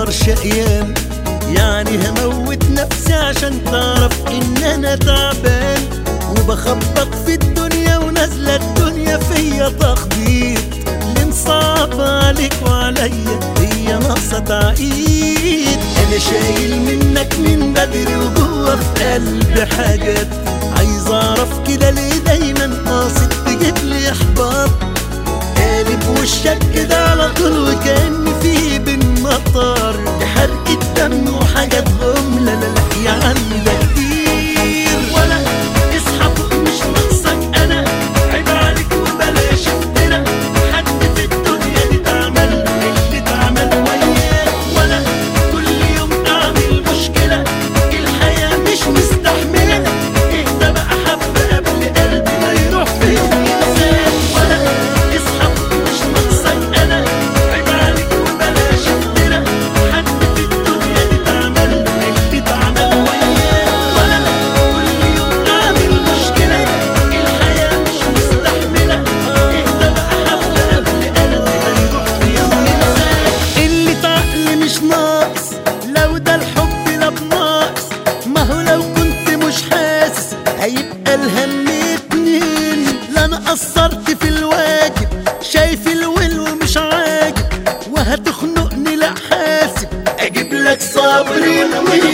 نهار شقيان، يعني هموت نفسي عشان تعرف ان انا تعبان، وبخبط في الدنيا ونازله الدنيا فيا تخبيط. اللي مصعب عليك وعليا هي ناقصه تعقيد. انا شايل منك من بدري وجوه في قلبي حاجات، عايز اعرف كده ليه دايما قاصد تجيب لي احباط. قالب وشك كده على طول وكأن في بين مطر، دي حرقة دم وحاجات غم. لا لا لا يا عم ده كتير. ولا اصحى فوق مش ناقصك انا، عيب عليك وبلاش افترا. حد في الدنيا دي تعمل اللي تعمل وياك، ولا كل يوم اعمل مشكلة. الحياة مش مستحملة، اهدى بقى حبة قبل قلبي ما يروح في يوم ينساك. ولا اصحى فوق مش ناقصك انا، عيب عليك وبلاش افترا. حد في الدنيا دي تعمل اللي تعمل وياك، ولا كل يوم اعمل مشكلة. الحياة مش مستحملة، اهدى بقى حبة قبل قلبي ما يروح في يوم ينساك. اللي تعقل مش ناقص لو ده الحب لا بناقص، ما هو لو كنت مش حاسس هيبقى الهم اتنين. لا انا قصرت في الواجب، شايف الول ومش عاجب، وهتخنقني لا حاسب اجيب لك صبري